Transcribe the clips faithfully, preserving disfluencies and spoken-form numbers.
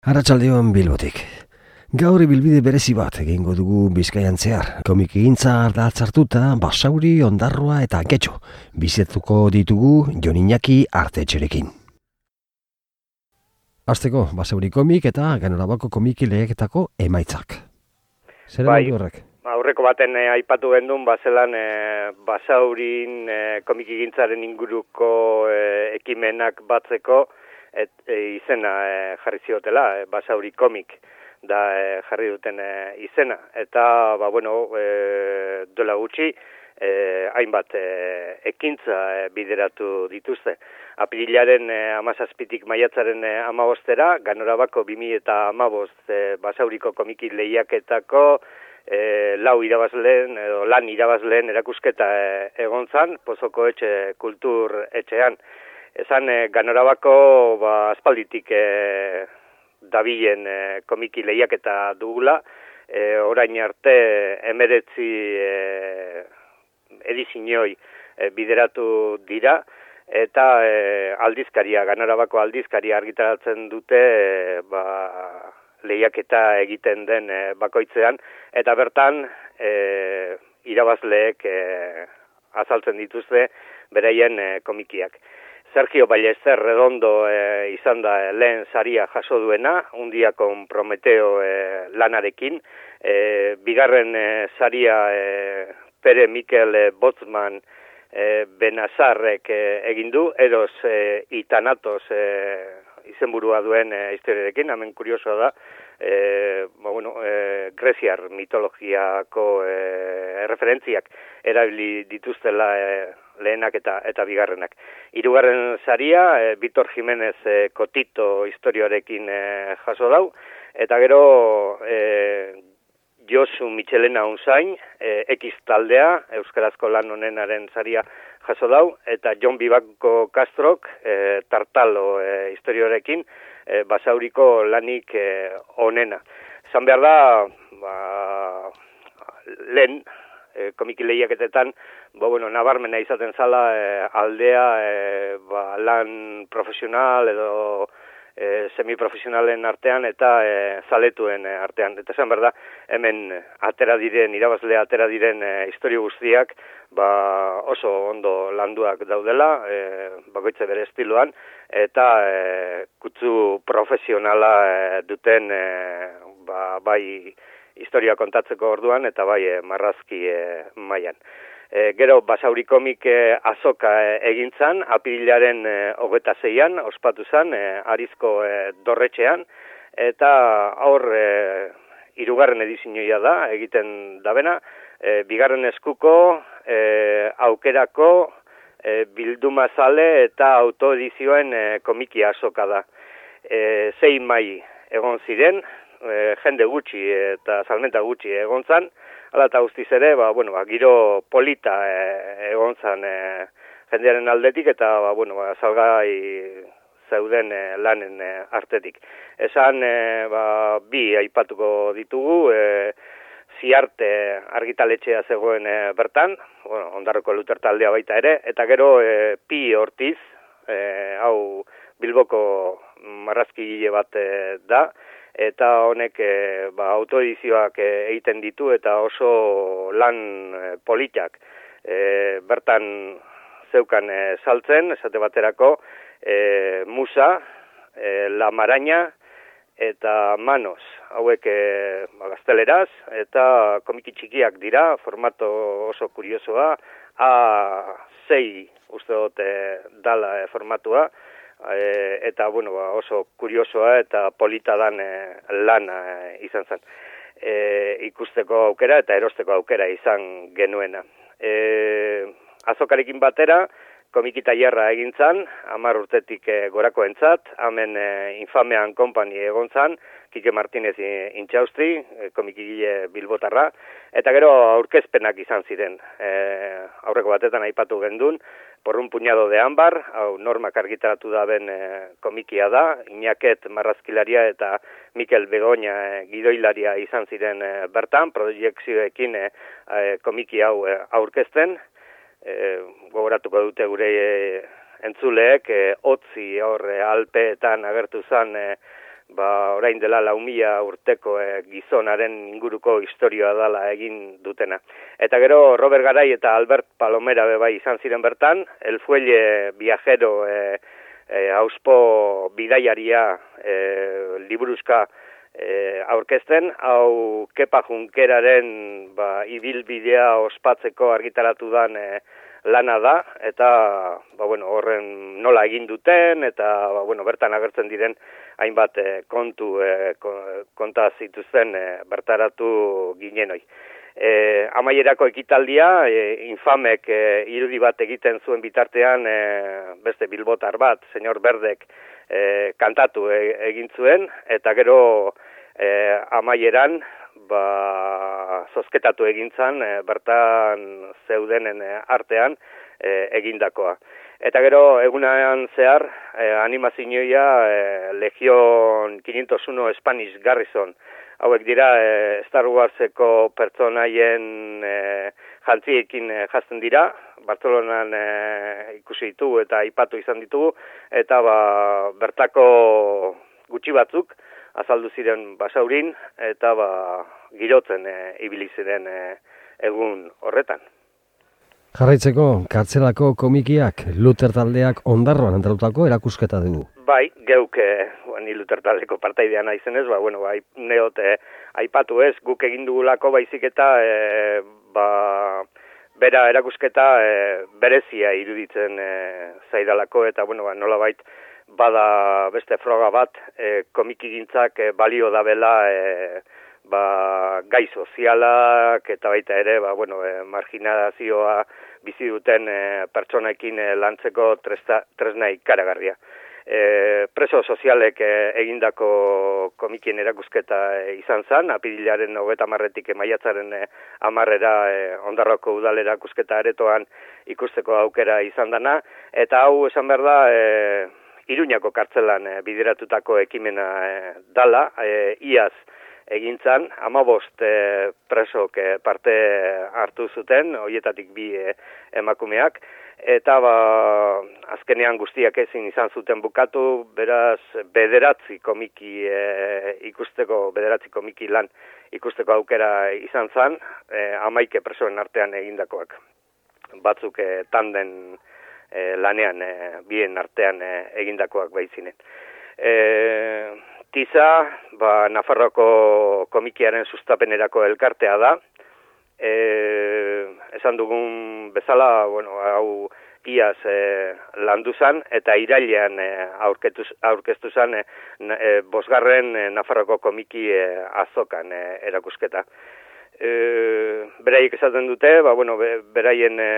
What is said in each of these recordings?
Arratsaldeon Bilbotik. Gaur ibilbide berezi bat egingo dugu Bizkaian zehar. Komikigintza ardatz hartuta Basauri, Ondarroa eta Getxo bizituko ditugu Jon Iñaki Artetxerekin. Hasteko Basauri komik eta Ganorabako komiki lehiaketako emaitzak. Zer bai, horrek? Aurreko baten eh, aipatu gendun bazelan eh, Basaurin eh, komikigintzaren inguruko eh, ekimenak batzeko et e, izena e, jarri ziotela, e, Basauri komik da e, jarri duten e, izena. Eta, ba, bueno, e, dola gutxi, e, hainbat e, ekintza e, bideratu dituzte. Apirilaren e, amazazpitik maiatzaren e, amabostera, Ganorabako bi mila eta amabost e, Basauriko komiki lehiaketako e, lau irabazleen, edo lan irabazleen erakusketa e, egon zan, Pozoko etxe kultur etxean. Esan, e, Ganorabako ba, aspalditik e, dabilen e, komiki lehiaketa dugula, e, orain arte emeretzi e, edizinoi e, bideratu dira, eta e, aldizkaria, Ganorabako aldizkaria argitaratzen dute e, ba, lehiaketa egiten den e, bakoitzean, eta bertan e, irabazleek e, azaltzen dituzte beraien e, komikiak. Sergio Ballester Redondo e, izan da e, lehen saria jaso duena, Undia con Prometeo e, lanarekin. E, bigarren e, saria e, Pere Mikel e, Botzman e, Benazarrek e, egin du, Eros e, Itanatos e, izenburua duen e, historiarekin, hemen kuriosoa da, e, ba, bueno, e, Greziar mitologiako e, referentziak erabili dituztela e, lehenak eta eta bigarrenak. Hirugarren saria, e, Vitor Jimenez e, Kotito historioarekin e, jaso dau, eta gero e, Josu Michelena Unzain, e, X taldea, euskarazko lan honenaren saria jaso dau, eta Jon Bibanco Castrok, e, Tartalo e, historioarekin, e, Basauriko lanik e, onena. Zan behar da, ba, lehen, E, komiki lehiaketetan, bo, bueno, nabarmena izaten zala e, aldea e, ba, lan profesional edo e, semiprofesionalen artean eta e, zaletuen e, artean. Eta esan berda, hemen atera diren, irabazle atera diren e, historio guztiak ba, oso ondo landuak daudela, e, bakoitze bere estiloan, eta e, kutsu profesionala e, duten e, ba, bai historia kontatzeko orduan, eta bai e, marrazki e, mailan. E, gero, Basauri komik e, azoka e, egintzan, apirilaren e, hogeta zeian, ospatu zan, e, Arizko e, dorretxean, eta aur e, irugarren edizioia da, egiten dabena, e, bigarren eskuko, e, aukerako, e, bildumazale eta autoedizioen e, komiki azoka da. E, zei mai egon ziren, E, jende gutxi eta salmenta gutxi egon zan, ala eta guztiz ere, ba, bueno, ba, giro polita e, egon zan e, jendearen aldetik, eta ba, bueno, ba, salgai zeuden e, lanen e, artetik. Esan, e, ba, bi aipatuko ditugu, e, Ziarte argitaletxea zegoen e, bertan, bueno, Ondarroko Luter taldea baita ere, eta gero e, Pi Ortiz, e, hau Bilboko marrazkigile bat e, da, eta honek e, ba, autoedizioak e, egiten ditu eta oso lan e, politak e, bertan zeukan e, saltzen, esate baterako e, Musa, e, La Maraña eta Manos, hauek e, ba, gazteleraz, eta komiki txikiak dira, formato oso kuriosoa, A sei uste dut e, dala e, formatua, E, eta bueno, ba, oso kuriosoa eta polita dan e, lana e, izan zen. E, ikusteko aukera eta erosteko aukera izan genuena. E, azokarekin batera, komiki tailerra egin zan, hamar urtetik e, gorakoentzat, hemen e, Infamean Company egon zan, Kike Martinez intxaustri, e, komikigile bilbotarra, eta gero aurkezpenak izan ziren. E, aurreko batetan aipatu gendun, Por un puñado de ámbar, hau Normak argitaratu da ben e, komikia da, Iñaket marrazkilaria eta Mikel Begoña e, gidoilaria izan ziren e, bertan, proiekzioekin e, e, komiki hau e, aurkezten, e, gogoratuko dute gure e, entzuleek, e, otzi horre alpeetan agertu zen e, ba, orain dela lau mila urteko e, gizonaren inguruko historioa dela egin dutena. Eta gero Robert Garai eta Albert Palomera bai izan ziren bertan, El Fuelle Viajero e, e, auspo bidaiaria e, liburuzka e, aurkezten, hau Kepa Junkeraren ba, ibilbidea ospatzeko argitaratu dan e, lana da, eta ba, bueno, horren nola egin duten, eta ba, bueno, bertan agertzen diren hainbat e, kontu e, konta zituzten e, bertaratu ginenoi. E, amaierako ekitaldia, e, infamek e, irudi bat egiten zuen bitartean e, beste bilbotar bat, senyor Berdek e, kantatu e, egin zuen, eta gero e, amaieran ba, zozketatu egintzan, e, bertan zeudenen e, artean e, egindakoa. Eta gero egunean zehar e, animazioia e, Legion quinientos uno Spanish Garrison. Hauek dira e, Star Warseko pertsonaien e, jantziekin e, jazten dira, Bartzelonan e, ikusi ditugu eta aipatu izan ditugu, eta ba, bertako gutxi batzuk azaldu ziren Basaurin, eta ba, girotzen e, ibili ziren e, egun horretan. Jarraitzeko, kartzelako komikiak Luther taldeak Ondarroan antautako erakusketa dugu. Bai, geuk, eh, ni Luther taldeko partaidea naizenez, ba, bueno, bai, neot eh, aipatu ez, guk egin dugulako baizik eta eh, ba, bera erakusketa eh, berezia iruditzen eh, zaidalako, eta bueno, ba, nolabait bada beste froga bat, eh, komikigintzak eh, balio dabela eh, ba, gai sozialak eta baita ere, ba, bueno, e, marginazioa bizi duten e, pertsonekin e, lantzeko tresta, tresna ikaragarria. E, preso sozialek e, egindako komikien erakusketa e, izan zen, apirilaren hogeita hamarretik maiatzaren e, hamarrera e, Ondarroko udal erakusketa aretoan ikusteko aukera izan dana, eta hau esan behar da, e, Iruñako kartzelan e, bideratutako ekimena e, dala, e, iaz egintzan, hamabost e, presok e, parte hartu zuten, horietatik bi e, emakumeak, eta ba, azkenean guztiak ezin izan zuten bukatu, beraz bederatzi komiki e, ikusteko, bederatzi komiki lan ikusteko aukera izan zan, e, hamaike presoen artean egindakoak. Batzuk e, tanden e, lanean, e, bien artean e, egindakoak baitzinen. E, Tiza, ba, Nafarroko komikiaren sustapenerako elkartea da. E, esan dugun bezala, bueno, hau iaz e, landu zan, eta irailean e, aurkeztu zan e, e, bosgarren e, Nafarroko komiki e, azokan e, erakusketa. E, beraiek esaten dute, ba, bueno, be, beraien e,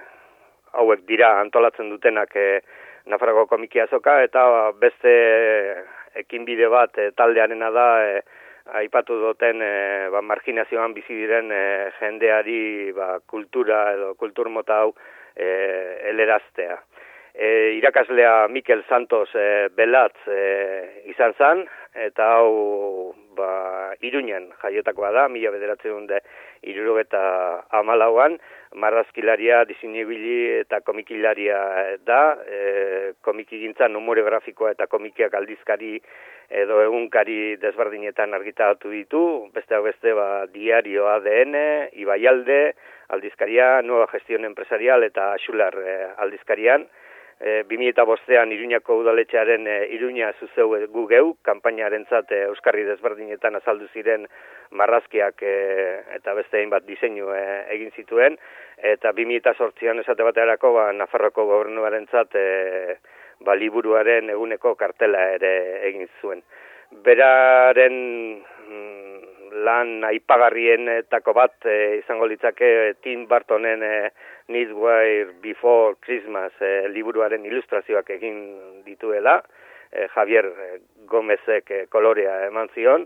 hauek dira antolatzen dutenak e, Nafarroko komiki azoka, eta beste ekinbide bat e, taldearena da e, aipatu duten e, ba, marginazioan bizi diren e, jendeari ba, kultura edo kultur mota hau e, eleraztea. E, irakaslea Mikel Santos e, Belatz e, izan zan, eta hau ba, Iruñan jaiotakoa da, mila bederatzen de irurogeta hamalauan, marrazkilaria, diseinibili eta komikilaria da, e, komikigintzan umore grafikoa eta komikiak aldizkari edo egunkari desberdinetan argitaratu ditu, beste hau beste ba, Diario A D N, Ibaialde, aldizkaria, Nueva Gestión Empresarial eta Xular e, aldizkarian, E, bi mila bostean Iruñako udaletxearen e, Iruña zuzeu e, gu geu, kanpainarentzat e, euskarri desberdinetan azaldu ziren marrazkiak e, eta beste hainbat diseinu e, egin zituen, eta bi mila zortzian esate baterako ba, Nafarroko gobernuarentzat e, ba, liburuaren eguneko kartela ere egin zuen. Beraren mm, lan aipagarrienetako bat e, izango litzake Tim Burtonen e, Nightmare Before Christmas e, liburuaren ilustrazioak egin dituela, e, Javier Gomezek e, kolorea eman zion,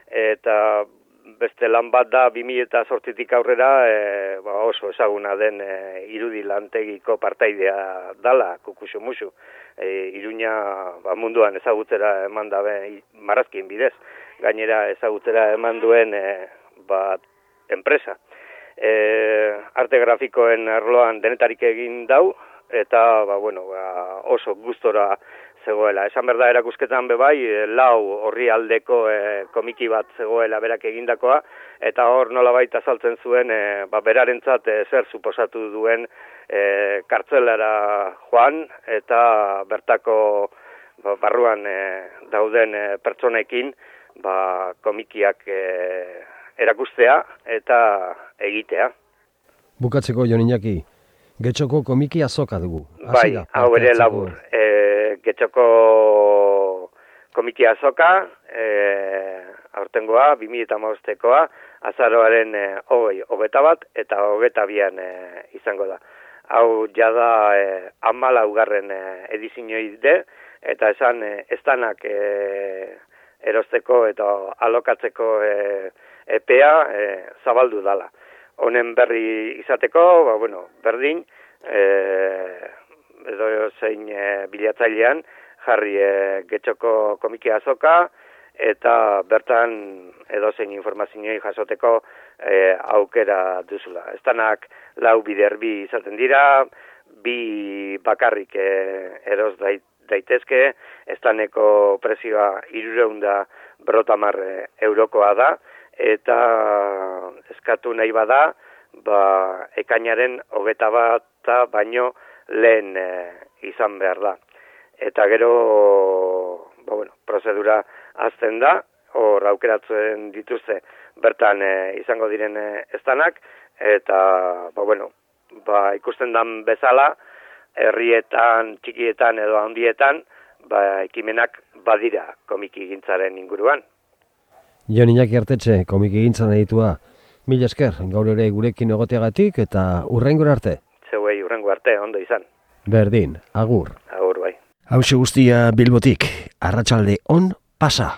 eta beste lan bat da bi mila zortzitik aurrera e, ba, oso ezaguna den e, irudi lantegiko partaidea dala, Kukuxu Muxu. E, Iruña ba, munduan ezagutzera eman dabe marrazkien bidez, gainera ezagutzera eman duen e, ba, enpresa. E, arte grafikoen arloan denetarik egin dau, eta ba, bueno, ba, oso gustora zegoela. Esan berda erakusketan be bai, e, lau horri aldeko e, komiki bat zegoela berak egindakoa, eta hor nolabait azaltzen zuen e, ba, berarentzat e, zer suposatu duen e, kartzelara joan, eta bertako ba, barruan e, dauden e, pertsonekin ba, komikiak e, erakustea eta egitea. Bukatzeko, Jon Iñaki, Getxoko komiki azoka dugu. Bai, hau ere labur. E, Getxoko komiki azoka, e, aurtengoa, bi mila hamabostekoa, azaroaren e, hogei, hogeta bat, eta hogeta bian e, izango da. Hau jada e, hamalaugarren e, edizioi de, eta esan e, estanak e, erosteko eta alokatzeko e, epea e, zabaldu dala. Honen berri izateko, ba, bueno, berdin, e, edo zein e, bilatzailean, jarri e, Getxoko komiki azoka, eta bertan edo zein informazioi jasoteko e, aukera duzula. Estanak lau biderbi izaten dira, bi bakarrik e, eros dait, daitezke, estaneko prezioa hirurehun eta berrogeita hamar eurokoa da, eta eskatu nahi bada, ba, ekainaren hogeta bata baino lehen e, izan behar da. Eta gero, ba, bueno, prozedura azten da, hor aukeratzen dituzte bertan e, izango diren e, estanak, eta ba, bueno, ba, ikusten dan bezala, herrietan, txikietan edo handietan, ba, ekimenak badira komiki gintzaren inguruan. Jon Iñaki Artetxe, komiki gintzan editua. Mila esker, gaur ere gurekin egoteagatik eta hurrengora arte. Zeuei hurrengo arte, ondo izan. Berdin, agur. Agur, bai. Hauxe guztia Bilbotik, arratsalde on pasa.